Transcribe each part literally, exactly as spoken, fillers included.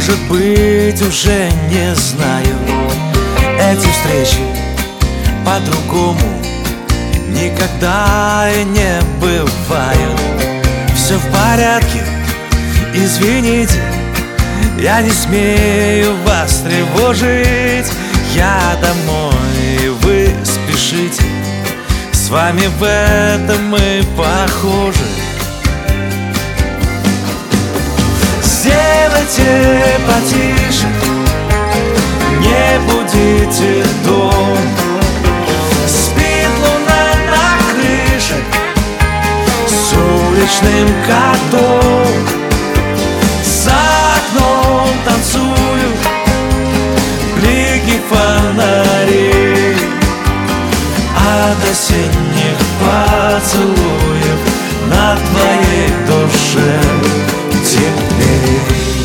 Может быть, уже не знаю. Эти встречи по-другому никогда и не бывают. Все в порядке, извините, я не смею вас тревожить. Я домой, вы спешите, с вами в этом мы похожи. Сделайте потише, не будите дом. Спит луна на крыше с уличным котом. За окном танцуют блики фонарей от осенних поцелуев на твоей душе теплей.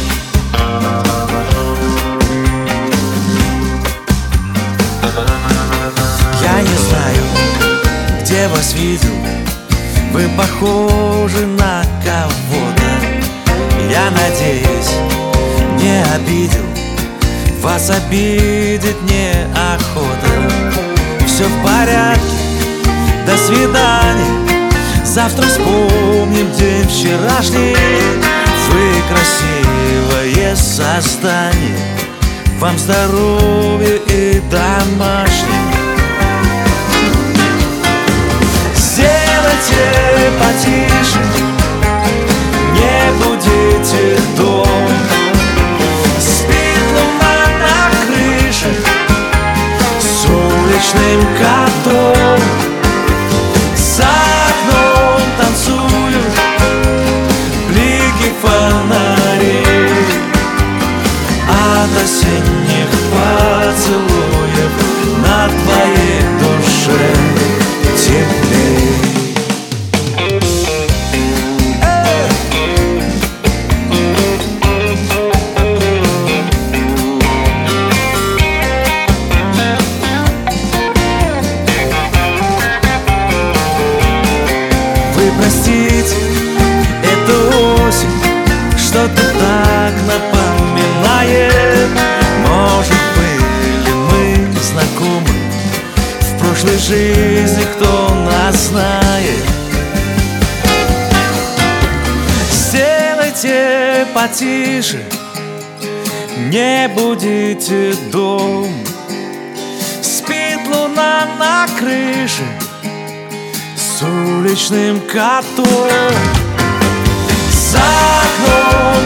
Я не знаю, где вас видел, вы похожи на кого-то. Я надеюсь, не обидел, вас обидеть неохота. Все в порядке, до свидания, завтра вспомним день вчерашний. Вы красивое создание, вам здоровья и домашним. Сделайте потише, не будите дом. Спит луна на крыше с уличным котом. За окном танцуют блики фонарей от осенних поцелуев на твоей душе теплей. Вы простите, это осень что-то так напоминает. Может, были мы знакомы в прошлой жизни, кто нас знает. Сделайте потише, не будите дом. Спит луна на крыше с уличным котом. За окном